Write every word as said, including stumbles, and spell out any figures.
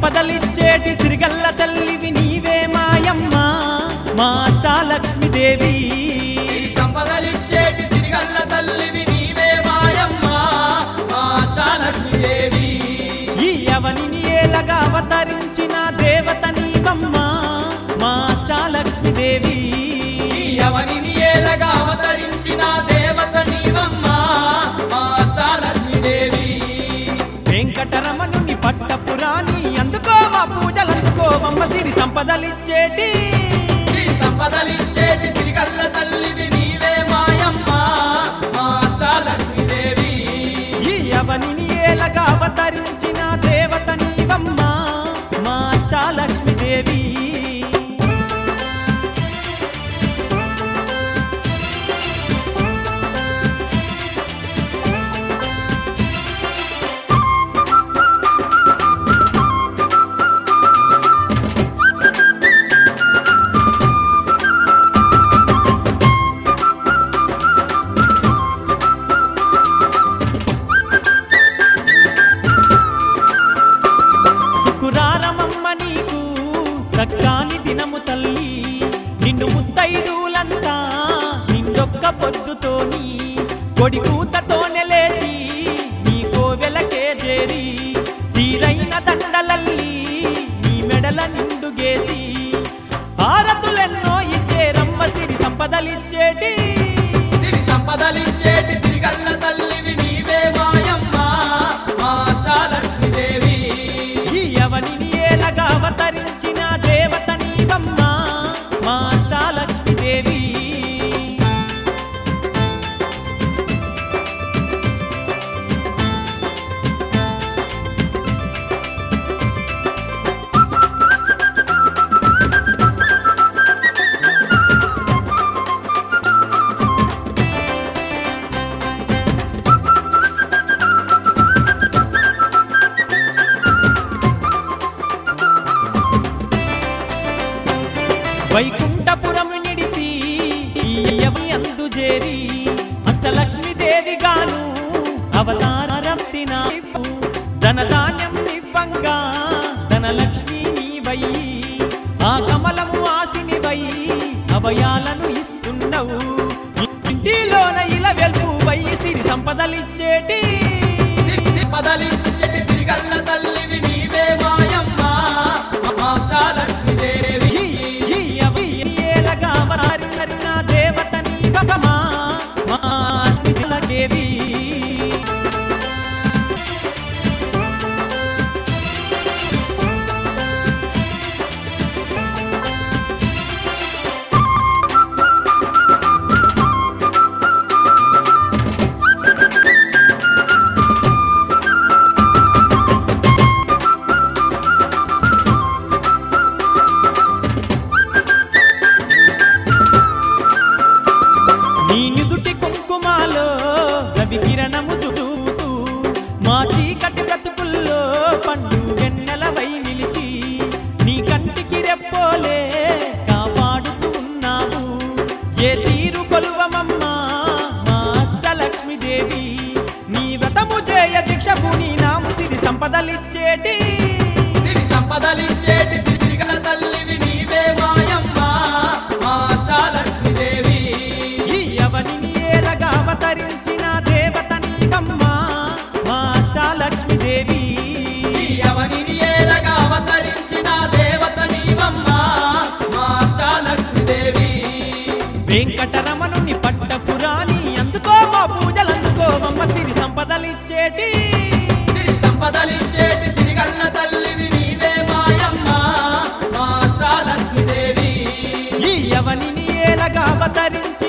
సంపదలిచ్చేటి సిరిగల్ల తల్లివి నీవే మాయమ్మ మా అష్టాలక్ష్మీదేవి సంపదలిచ్చేటి సిరిగల్ల తల్లివి నీవే మాయమ్మ మా అష్టాలక్ష్మీదేవి ఈ అవనిని ఏలగా అవతరించిన దేవత నీవమ్మ మా అష్టాలక్ష్మీదేవి ఈ అవనిని ఏలగా అవతరించిన దేవత నీవమ్మ మా అష్టాలక్ష్మీదేవి వెంకటరమణుని పట్టపురాణి అందుకో మా పూజలందుకోవమ్మ సిరి సంపదలిచ్చేటి సిరి సంపదలిచ్చేటి సిరిగల్ల తల్లివి నీవే మాయమ్మ మా అష్టాలక్ష్మీదేవి ఈ అవనిని ఏలగా అవతరించిన దేవత నీవమ్మ మా అష్టాలక్ష్మీదేవి సక్కాని దినము తల్లి నిన్ను ముత్తైదులంతా నిండొక్క పొద్దుతోని కొడి కూతతోనే లేచి నీ కోవెలకే చేరి తీరైన దండలల్లి నీ మెడల నిండుగేసి హారతులెన్నో ఇచ్చే రమ్మ సిరి సంపదలిచ్చేటి సిరి సంపదలిచ్చేటి సిరిగల్ల తల్లివి నీవే మాయమ్మ మా అష్టాలక్ష్మీదేవి ఈ అవనిని ఏలగా అవతరించిన దేవత నీవమ్మ మా అష్టాలక్ష్మీదేవి వైకుంఠపురము నిడిసి ఈయవి అందు చేరి అష్టలక్ష్మీదేవి గాను అవతారం తినావు ధనధాన్యం నివ్వంగా ధనలక్ష్మి నీవై ఆ కమలము ఆసినివై అభయాలను ఇస్తున్నావు ఇంటిలోన ఇలా వెల్పు వై సిరి సంపదలిచ్చేటి సంపదలిచ్చేటి సిరిగల్ల తల్లివి నీవే మాయమ్మ మా అష్టాలక్ష్మీదేవి దేవత నీవమ్మ మా అష్టాలక్ష్మీదేవి నీ నిదుటి కుంకుమాలో రవి కిరణము చూతూ మా చీకటి బ్రతుకుల్లో పండు వెన్నెలవై నిలిచి నీ కంటికి రెప్పోలే కాపాడుతూ ఉన్నావు ఏ తీరు కొలువమమ్మా మా అష్టలక్ష్మీదేవి నీ వ్రతము చేయ దీక్షపు నీ నాము సిరి సంపదలిచ్చేటి సిరి సంపదలిచ్చేటి సిరిగల్ల తల్లివి నీవే మాయమ్మ మా అష్టాలక్ష్మీదేవి అవనిని ఏలగా అవతరించిన దేవత నీవమ్మ మా అష్టాలక్ష్మీదేవి అవనిని ఏలగా అవతరించిన దేవత నీవమ్మ మా అష్టాలక్ష్మీదేవి వెంకటరమణుని పట్టపురాణి అందుకో మా పూజలందుకోవమ్మ సిరి సంపదలిచ్చేటి సిరి సంపదలిచ్చేటి సిరిగల్ల తల్లివి నీవే మాయమ్మ మా అష్టాలక్ష్మీదేవి ఈ అవనిని ఏలగా అవతరించి